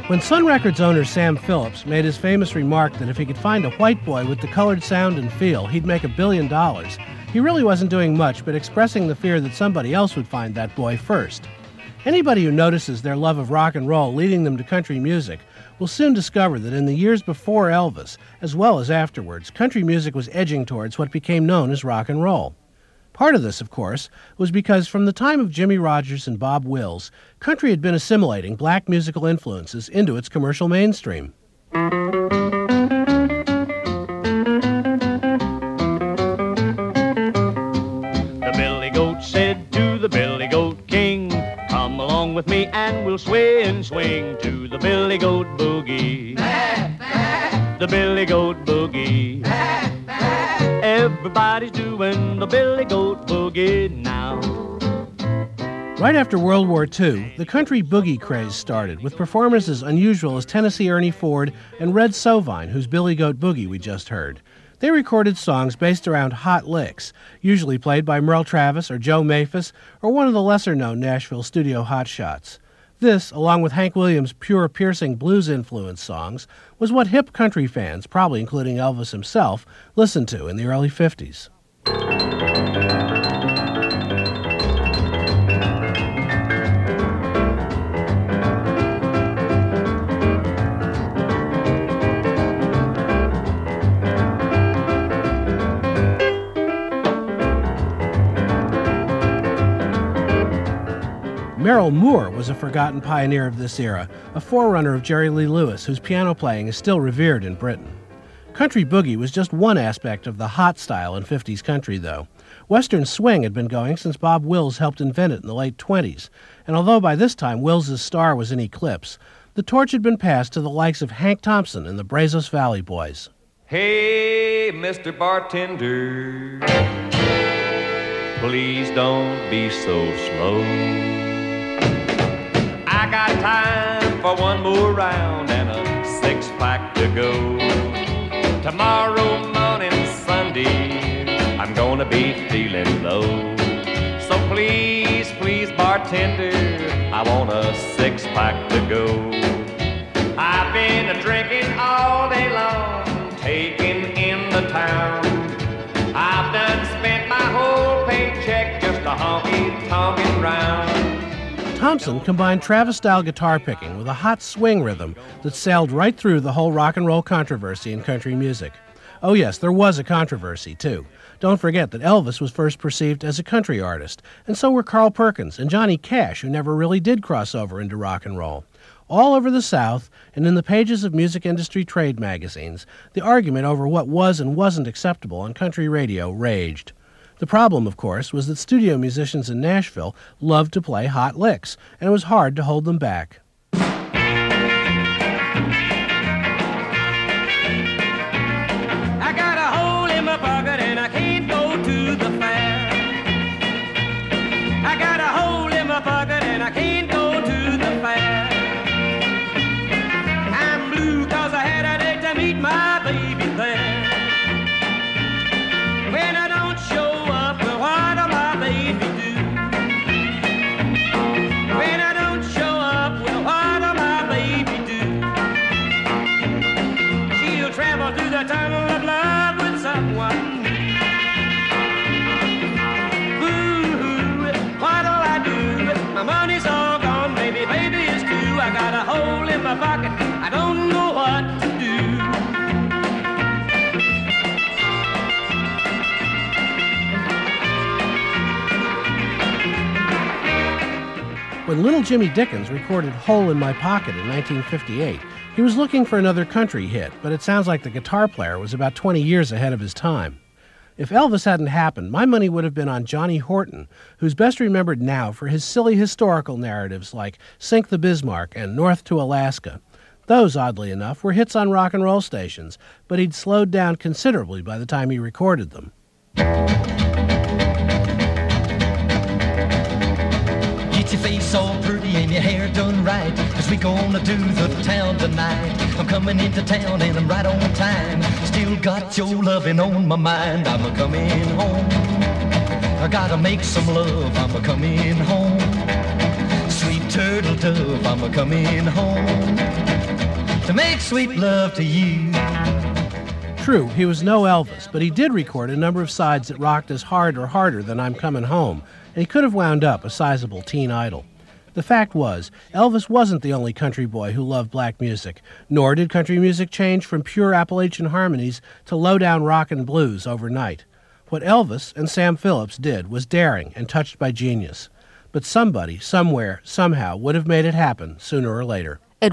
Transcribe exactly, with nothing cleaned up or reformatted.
When Sun Records owner Sam Phillips made his famous remark that if he could find a white boy with the colored sound and feel, he'd make a billion dollars, he really wasn't doing much but expressing the fear that somebody else would find that boy first. Anybody who notices their love of rock and roll leading them to country music will soon discover that in the years before Elvis, as well as afterwards, country music was edging towards what became known as rock and roll. Part of this, of course, was because from the time of Jimmie Rodgers and Bob Wills, country had been assimilating black musical influences into its commercial mainstream. The billy goat said to the billy goat king, "Come along with me and we'll sway and swing to the billy goat boogie." The billy goat boogie. Everybody's doing the billy goat boogie now. Right after World War Two, the country boogie craze started, with performers as unusual as Tennessee Ernie Ford and Red Sovine, whose Billy Goat Boogie we just heard. They recorded songs based around hot licks, usually played by Merle Travis or Joe Maphis or one of the lesser-known Nashville studio hotshots. This, along with Hank Williams' pure, piercing blues-influenced songs, was what hip country fans, probably including Elvis himself, listened to in the early fifties. Merrill Moore was a forgotten pioneer of this era, a forerunner of Jerry Lee Lewis, whose piano playing is still revered in Britain. Country boogie was just one aspect of the hot style in fifties country, though. Western swing had been going since Bob Wills helped invent it in the late twenties, and although by this time Wills's star was in eclipse, the torch had been passed to the likes of Hank Thompson and the Brazos Valley Boys. Hey, Mister Bartender, please don't be so slow. I got time for one more round and a six-pack to go. Tomorrow morning, Sunday, I'm gonna be feeling low. So please, please, bartender, I want a six-pack to go. I've been a-drinking all day long, taking in the town. I've done spent my whole paycheck just a honky-tonkin' round. Thompson combined Travis-style guitar picking with a hot swing rhythm that sailed right through the whole rock and roll controversy in country music. Oh yes, there was a controversy, too. Don't forget that Elvis was first perceived as a country artist, and so were Carl Perkins and Johnny Cash, who never really did cross over into rock and roll. All over the South, and in the pages of music industry trade magazines, the argument over what was and wasn't acceptable on country radio raged. The problem, of course, was that studio musicians in Nashville loved to play hot licks, and it was hard to hold them back. I got a hole in my pocket and I can't go to the fair. I got a hole in my pocket and I can't go to the fair. I'm blue 'cause I had a date to meet my baby there. When I don't show up, well, what do my baby do? When I don't show up, well, what do my baby do? She'll travel through the tunnel of love with someone new. Ooh, what'll I do? My money's all gone, baby, baby is too. I got a hole in my pocket, I don't know what to do. When little Jimmy Dickens recorded Hole in My Pocket in nineteen fifty-eight, he was looking for another country hit, but it sounds like the guitar player was about twenty years ahead of his time. If Elvis hadn't happened, my money would have been on Johnny Horton, who's best remembered now for his silly historical narratives like Sink the Bismarck and North to Alaska. Those, oddly enough, were hits on rock and roll stations, but he'd slowed down considerably by the time he recorded them. Get your face all pretty and your hair done right, 'cause we gonna do the town tonight. I'm coming into town and I'm right on time. Still got your loving on my mind. I'm a-coming home. I gotta make some love. I'm a-coming home. Sweet turtle dove, I'm a-coming home to make sweet love to you. True, he was no Elvis, but he did record a number of sides that rocked as hard or harder than I'm Coming Home, and he could have wound up a sizable teen idol. The fact was, Elvis wasn't the only country boy who loved black music, nor did country music change from pure Appalachian harmonies to low-down rock and blues overnight. What Elvis and Sam Phillips did was daring and touched by genius. But somebody, somewhere, somehow would have made it happen sooner or later.